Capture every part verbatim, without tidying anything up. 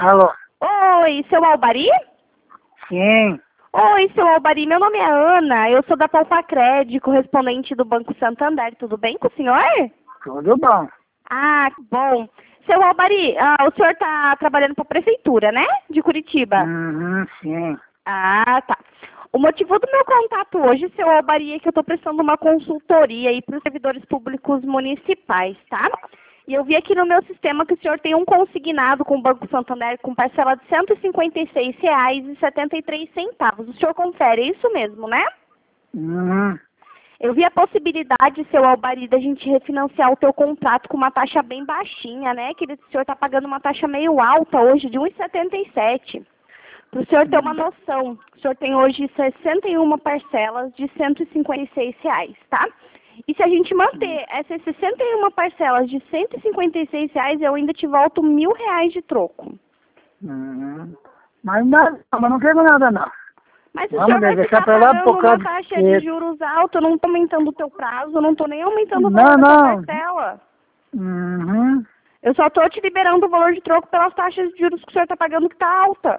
Alô? Oi, seu Albari? Sim. Oi, seu Albari, meu nome é Ana, eu sou da Palpacred, correspondente do Banco Santander, tudo bem com o senhor? Tudo bom. Ah, que bom. Seu Albari, ah, o senhor está trabalhando para a prefeitura, né? De Curitiba. Uhum, sim. Ah, tá. O motivo do meu contato hoje, seu Albari, é que eu estou prestando uma consultoria aí para os servidores públicos municipais, tá? E eu vi aqui no meu sistema que o senhor tem um consignado com o Banco Santander com parcela de cento e cinquenta e seis reais e setenta e três centavos. O senhor confere, é isso mesmo, né? Uhum. Eu vi a possibilidade, seu Albari, da gente refinanciar o teu contrato com uma taxa bem baixinha, né? Que o senhor está pagando uma taxa meio alta hoje, de um vírgula setenta e sete. Para o senhor ter uma noção, o senhor tem hoje sessenta e uma parcelas de cento e cinquenta e seis reais, tá? E se a gente manter essas sessenta e uma parcelas de cento e cinquenta e seis reais, eu ainda te volto mil reais de troco. Uhum. Mas não, mas não quero nada, não. Mas o Vamos senhor vai deixar ficar pra lá pagando por uma causa taxa de que... juros alta, eu não estou aumentando o teu prazo, eu não estou nem aumentando o valor Não, da tua não. parcela. Uhum. Eu só estou te liberando o valor de troco pelas taxas de juros que o senhor está pagando que está alta.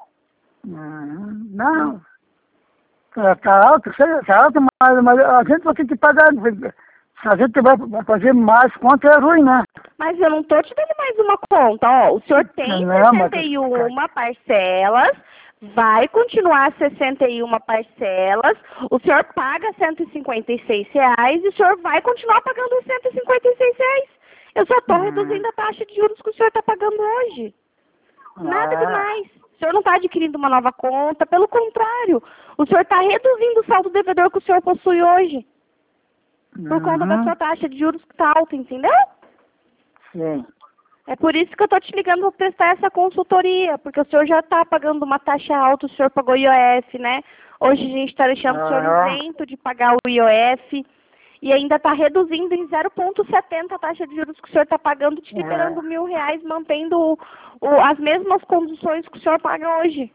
Uhum. Não. Tá tá alto, sei, tá alto, mas, mas a gente vai ter que pagar. Se a gente vai vai fazer mais conta é ruim, né? Mas eu não estou te dando mais uma conta, ó. O senhor tem Não, mas... sessenta e uma parcelas, vai continuar sessenta e uma parcelas, o senhor paga cento e cinquenta e seis reais e o senhor vai continuar pagando os cento e cinquenta e seis reais. Eu só estou Hum. reduzindo a taxa de juros que o senhor está pagando hoje. Nada Ah. demais. O senhor não está adquirindo uma nova conta, pelo contrário, o senhor está reduzindo o saldo devedor que o senhor possui hoje, por conta da Uhum. sua taxa de juros que está alta, entendeu? Sim. É por isso que eu estou te ligando para prestar essa consultoria, porque o senhor já está pagando uma taxa alta, o senhor pagou I O F, né? Hoje a gente está deixando o senhor Ah. isento de pagar o I O F e ainda está reduzindo em zero vírgula setenta a taxa de juros que o senhor está pagando, te liberando É. mil reais, mantendo o, o, as mesmas condições que o senhor paga hoje.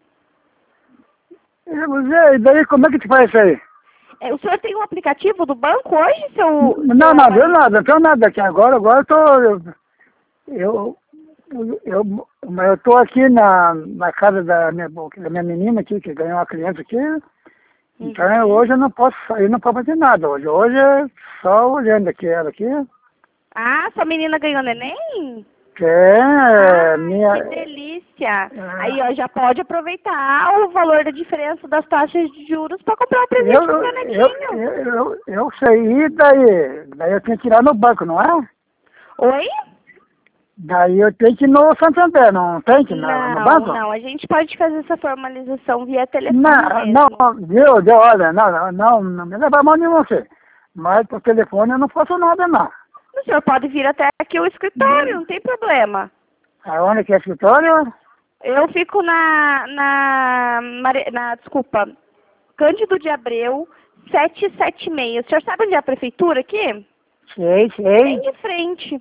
E daí como é que tu faz isso aí? É, o senhor tem um aplicativo do banco hoje, seu, Não, seu não, eu Albari? nada, não tenho nada aqui agora, agora eu tô. Eu, eu, eu, eu, mas eu tô aqui na, na casa da minha, da minha menina aqui, que ganhou uma criança aqui. Então eu- Uhum. hoje eu não posso sair, não posso fazer nada hoje. Hoje é só olhando aqui ela aqui. Ah, sua menina ganhou neném? Que é Ah, minha. que delícia! Aí, é, ó, já pode aproveitar o valor da diferença das taxas de juros para comprar um Eu, presente pro seu eu, netinho. eu, eu, eu sei, e daí? Daí eu tenho que tirar no banco, não é? Oi? Daí eu tenho que ir no Santander, não tem que ir no, no Não, banco? não, a gente pode fazer essa formalização via telefone Não, não, mesmo. viu, deu, olha, não, não, não, não me leva a mão de você. Mas por telefone eu não faço nada, não. O senhor pode vir até aqui o escritório, não tem problema. Aonde que é escritório? Eu fico na, na, Mare- na, desculpa, Cândido de Abreu, setecentos e setenta e seis. O senhor sabe onde é a prefeitura aqui? Sei, Bem sei. de frente.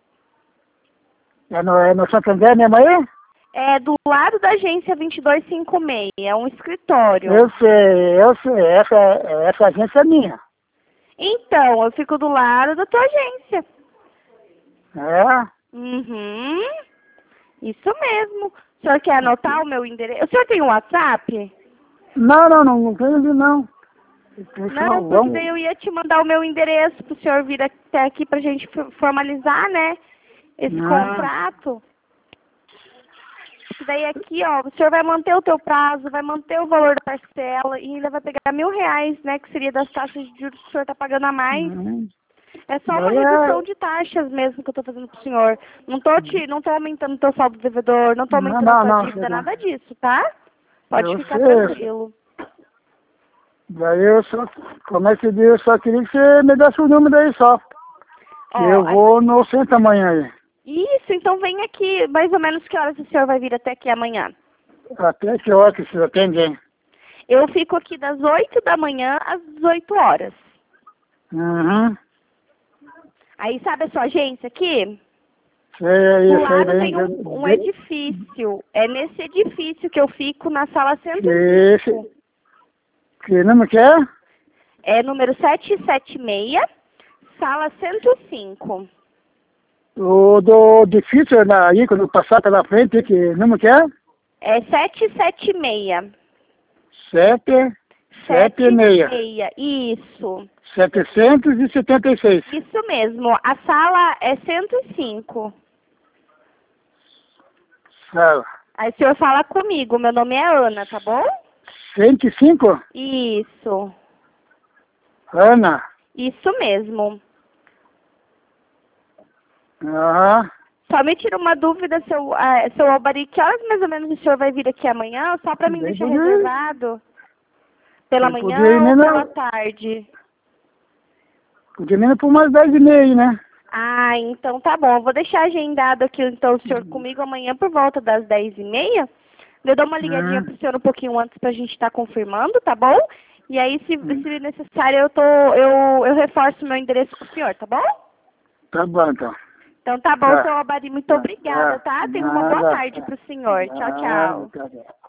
É no, é no Santander mesmo aí? É do lado da agência vinte e dois cinquenta e seis, é um escritório. Eu sei, eu sei, essa, essa agência é minha. Então, eu fico do lado da tua agência. É? Uhum, isso mesmo. O senhor quer anotar o meu endereço? O senhor tem um WhatsApp? Não, não, não, não tenho ali, não. Não, Pessoal, porque daí vamos... eu ia te mandar o meu endereço para o senhor vir até aqui para a gente for- formalizar, né, esse Ah, contrato. Porque daí aqui, ó, o senhor vai manter o teu prazo, vai manter o valor da parcela e ainda vai pegar mil reais, né, que seria das taxas de juros que o senhor está pagando a mais. hum. É só uma Daí redução é... de taxas mesmo que eu estou fazendo pro senhor. Não tô te, não tô aumentando o teu saldo devedor, não tô Não, aumentando a não, tua não, sei dívida, lá. nada disso, tá? Pode Eu ficar sei. tranquilo. Daí eu só... Como é que diz? Eu só queria que você me desse o número aí só. Que Ó, eu a- vou no centro amanhã aí. isso, então vem aqui, mais ou menos que horas o senhor vai vir até aqui amanhã? Até que hora que você atende, hein? Eu fico aqui das oito da manhã às dezoito horas. Uhum. Aí sabe a sua agência aqui? Sei aí, Do sei lado bem. tem um, de- um de- edifício. É nesse edifício que eu fico na sala cento e Que cinco. esse... Que número que é? É número setecentos e setenta e seis, sala cento e cinco. O do difícil aí, quando passar pela frente, que número que é? É sete sete seis. Sete, sete e meia. Isso. Setecentos e setenta e seis. Isso mesmo. A sala é cento e cinco. Sala. Aí o senhor fala comigo. Meu nome é Ana, tá bom? Cento e cinco? Isso. Ana. Isso mesmo. Aham. Só me tira uma dúvida, seu, uh, seu Albari, que horas mais ou menos o senhor vai vir aqui amanhã? Só para mim Bem deixar poder. reservado? Pela Bem manhã poder, ou né, pela não? tarde? Podia menos por umas dez e meia aí, né? Ah, então tá bom. Eu vou deixar agendado aqui então o senhor comigo amanhã por volta das dez e meia. Eu dou uma ligadinha Hum. pro senhor um pouquinho antes pra gente estar confirmando, tá bom? E aí, se, se necessário, eu, tô, eu, eu reforço meu endereço com o senhor, tá bom? Tá bom, então. Então tá bom, Tá. seu Albari. Muito Tá. obrigada, tá? Tenha uma boa Nada. tarde pro senhor. Tchau, Nada, tchau. tá bom.